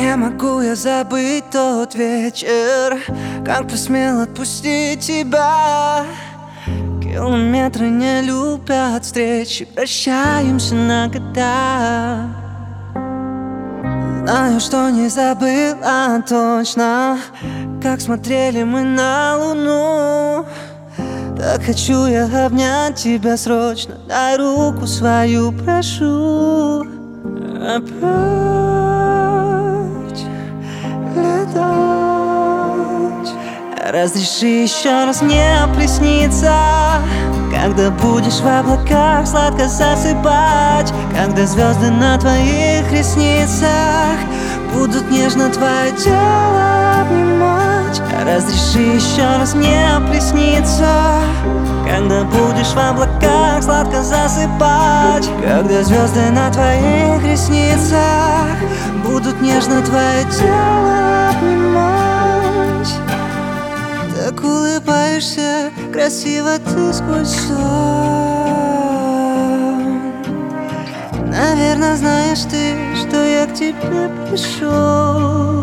Не могу я забыть тот вечер, как посмел отпустить тебя. Километры не любят встречи, прощаемся на года. Знаю, что не забыла точно, как смотрели мы на луну. Так хочу я обнять тебя срочно, дай руку свою, прошу. А прочь летать. Разреши еще раз мне присниться, когда будешь в облаках сладко засыпать, когда звезды на твоих ресницах будут нежно твое тело обнимать. Разреши еще раз мне присниться, когда будешь в облаках сладко засыпать, когда звезды на твоих ресницах будут нежно твое тело обнимать. Так улыбаешься, красиво ты сквозь сон. Наверное, знаешь ты, что я к тебе пришел.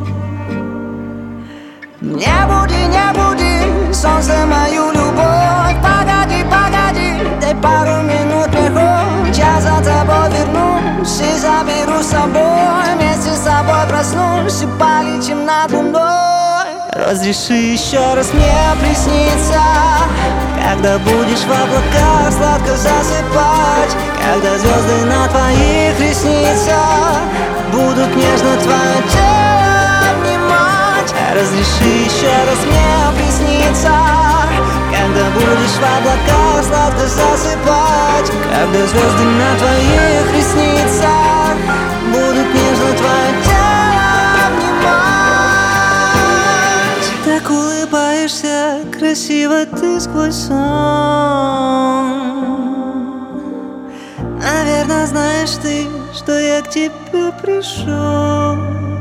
Не буди, солнце, мою любовь. Погоди, дай пару минут мне хоть. Я за тобой вернусь и заберу с собой. Вместе с тобой проснусь и полетим над луной. Разреши еще раз мне присниться, когда будешь в облаках сладко засыпать, когда звезды на твоих ресницах будут нежно твое тело обнимать. Разреши еще раз мне присниться, когда будешь в облаках сладко засыпать, когда звезды на твоих ресницах будут нежно твое тело обнимать. Так улыбаешься, красиво ты сквозь сон. Наверное, знаешь ты, что я к тебе пришел.